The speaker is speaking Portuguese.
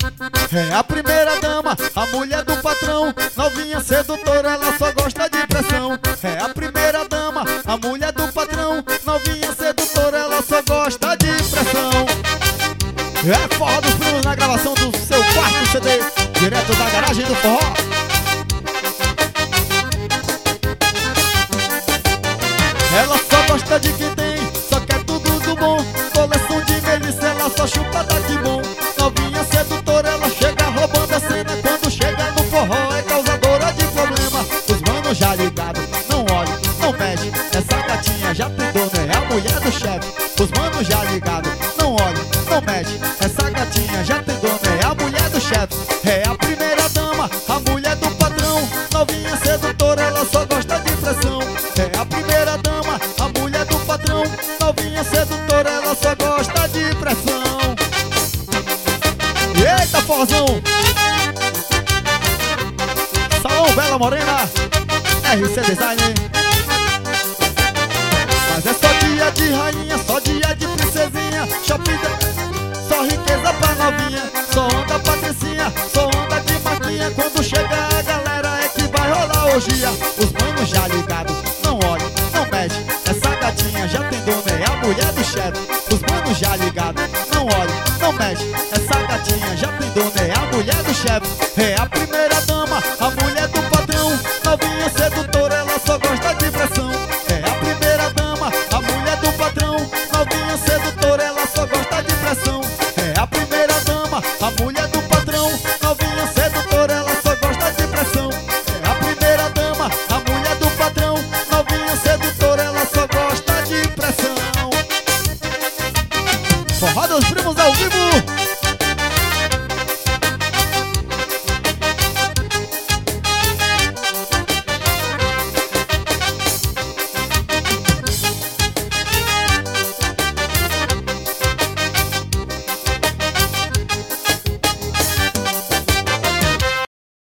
É a primeira dama, a mulher do patrão. Novinha sedutora, ela só gosta de pressão. É a primeira dama, a mulher do patrão. Novinha sedutora, ela só gosta de pressão. É Forró dos Primos na gravação do seu quarto CD, direto da garagem do forró. Ela só gosta de quem tem, só quer tudo do bom. Coleção de melissa, ela só chupa da que bom. Novinha sedutora, ela chega roubando a cena. Quando chega no forró é causadora de problema. Os manos já ligados, não olhe, não mexe. Essa gatinha já tem dono, é a mulher do chefe. Os manos já ligados, não olhe, não mexe. Essa gatinha já tem dono, é a mulher do chefe. É a primeira dama, a mulher do patrão. Novinha sedutora, ela só gosta de pressão. É a primeira dama, a mulher do patrão. Novinha sedutora, ela só gosta de pressão. Eita, forrozão! Salão Bela Morena, RC Design. Mas é só dia de rainha, só dia de princesinha. Shopping, só riqueza pra novinha. Só anda patricinha, só anda de maquinha. Quando chega a galera é que vai rolar orgia. Os manos já ligados, não olhe, não mexe. Essa gatinha já tem dono, é a mulher do chefe. Os manos já ligados, não olhe, não mexe. Essa gatinha já tem dono, é a mulher do chefe. É a primeira dama, a mulher do patrão. Novinha sedutora, ela só gosta de pressão. É a primeira dama, a mulher do patrão. Novinha sedutora, ela só gosta de pressão. É a primeira dama, a mulher do patrão. Novinha sedutora, ela só gosta de pressão. É a primeira dama, a mulher do patrão. Novinha sedutora, ela só gosta de pressão. Forró dos Primos ao vivo.